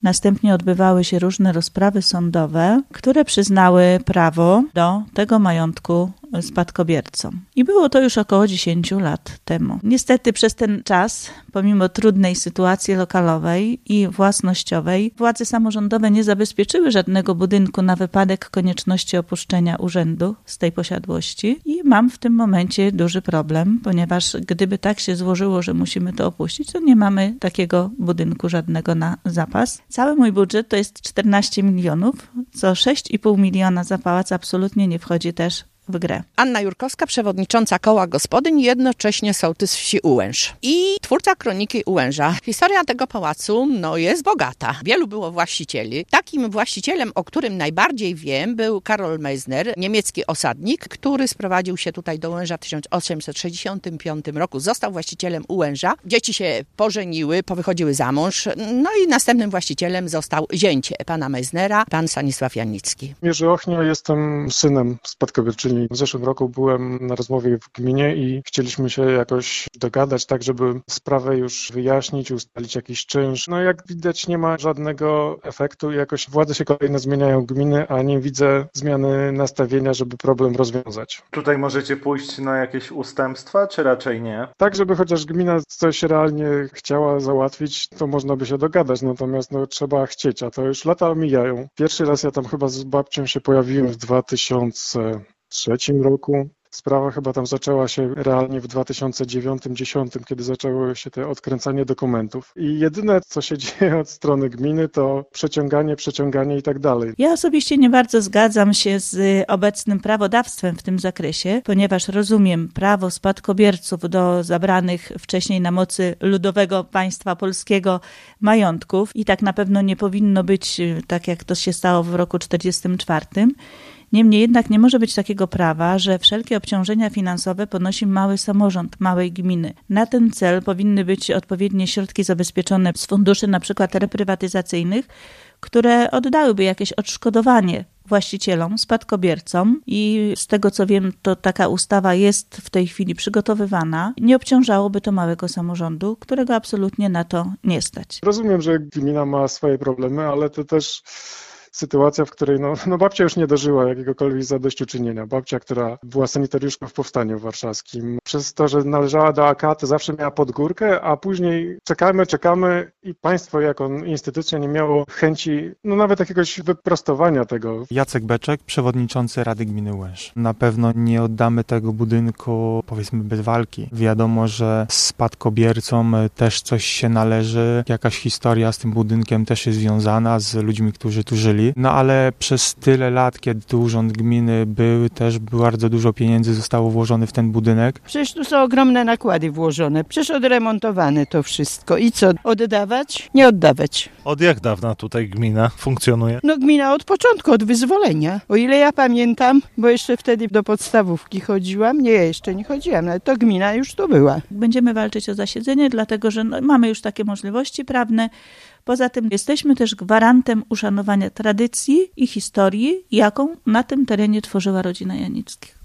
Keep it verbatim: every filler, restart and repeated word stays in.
Następnie odbywały się różne rozprawy sądowe, które przyznały prawo do tego majątku spadkobiercom. I było to już około dziesięć lat temu. Niestety przez ten czas, pomimo trudnej sytuacji lokalowej i własnościowej, władze samorządowe nie zabezpieczyły żadnego budynku na wypadek konieczności opuszczenia urzędu z tej posiadłości i mam w tym momencie duży problem, ponieważ gdyby tak się złożyło, że musimy to opuścić, to nie mamy takiego budynku żadnego na zapas. Cały mój budżet to jest czternaście milionów, co sześć i pół miliona za pałac absolutnie nie wchodzi też w grę. Anna Jurkowska, przewodnicząca Koła Gospodyń, jednocześnie sołtys wsi Ułęż i twórca Kroniki Ułęża. Historia tego pałacu no, jest bogata. Wielu było właścicieli. Takim właścicielem, o którym najbardziej wiem, był Karol Meissner, niemiecki osadnik, który sprowadził się tutaj do Ułęża w tysiąc osiemset sześćdziesiątym piątym roku. Został właścicielem Ułęża. Dzieci się pożeniły, powychodziły za mąż. No i następnym właścicielem został zięcie pana Meissnera, pan Stanisław Janicki. Jerzy Ochnia, jestem synem spadkobierczyni. W zeszłym roku byłem na rozmowie w gminie i chcieliśmy się jakoś dogadać tak, żeby sprawę już wyjaśnić, ustalić jakiś czynsz. No jak widać nie ma żadnego efektu. Jakoś władze się kolejno zmieniają gminy, a nie widzę zmiany nastawienia, żeby problem rozwiązać. Tutaj możecie pójść na jakieś ustępstwa, czy raczej nie? Tak, żeby chociaż gmina coś realnie chciała załatwić, to można by się dogadać, natomiast no, trzeba chcieć, a to już lata mijają. Pierwszy raz ja tam chyba z babcią się pojawiłem w dwa tysiące trzecim roku. Sprawa chyba tam zaczęła się realnie w dwa tysiące dziewiątym dziesiątym, kiedy zaczęło się te odkręcanie dokumentów. I jedyne, co się dzieje od strony gminy, to przeciąganie, przeciąganie i tak dalej. Ja osobiście nie bardzo zgadzam się z obecnym prawodawstwem w tym zakresie, ponieważ rozumiem prawo spadkobierców do zabranych wcześniej na mocy ludowego państwa polskiego majątków i tak na pewno nie powinno być tak, jak to się stało w roku czterdziestym czwartym. Niemniej jednak nie może być takiego prawa, że wszelkie obciążenia finansowe ponosi mały samorząd, małej gminy. Na ten cel powinny być odpowiednie środki zabezpieczone z funduszy na przykład reprywatyzacyjnych, które oddałyby jakieś odszkodowanie właścicielom, spadkobiercom i z tego co wiem, to taka ustawa jest w tej chwili przygotowywana. Nie obciążałoby to małego samorządu, którego absolutnie na to nie stać. Rozumiem, że gmina ma swoje problemy, ale to też sytuacja, w której no, no babcia już nie dożyła jakiegokolwiek zadośćuczynienia. Babcia, która była sanitariuszką w Powstaniu Warszawskim. Przez to, że należała do A K, to zawsze miała podgórkę, a później czekamy, czekamy i państwo jako instytucja nie miało chęci, no nawet jakiegoś wyprostowania tego. Jacek Beczek, przewodniczący Rady Gminy Ułęż. Na pewno nie oddamy tego budynku, powiedzmy, bez walki. Wiadomo, że spadkobiercom też coś się należy. Jakaś historia z tym budynkiem też jest związana z ludźmi, którzy tu żyli. No ale przez tyle lat, kiedy tu urząd gminy był, też bardzo dużo pieniędzy zostało włożone w ten budynek. Przecież tu są ogromne nakłady włożone. Przecież odremontowane to wszystko. I co? Oddawać? Nie oddawać. Od jak dawna tutaj gmina funkcjonuje? No gmina od początku, od wyzwolenia. O ile ja pamiętam, bo jeszcze wtedy do podstawówki chodziłam. Nie, jeszcze nie chodziłam, ale to gmina już tu była. Będziemy walczyć o zasiedzenie, dlatego że no, mamy już takie możliwości prawne. Poza tym jesteśmy też gwarantem uszanowania tradycji i historii, jaką na tym terenie tworzyła rodzina Janickich.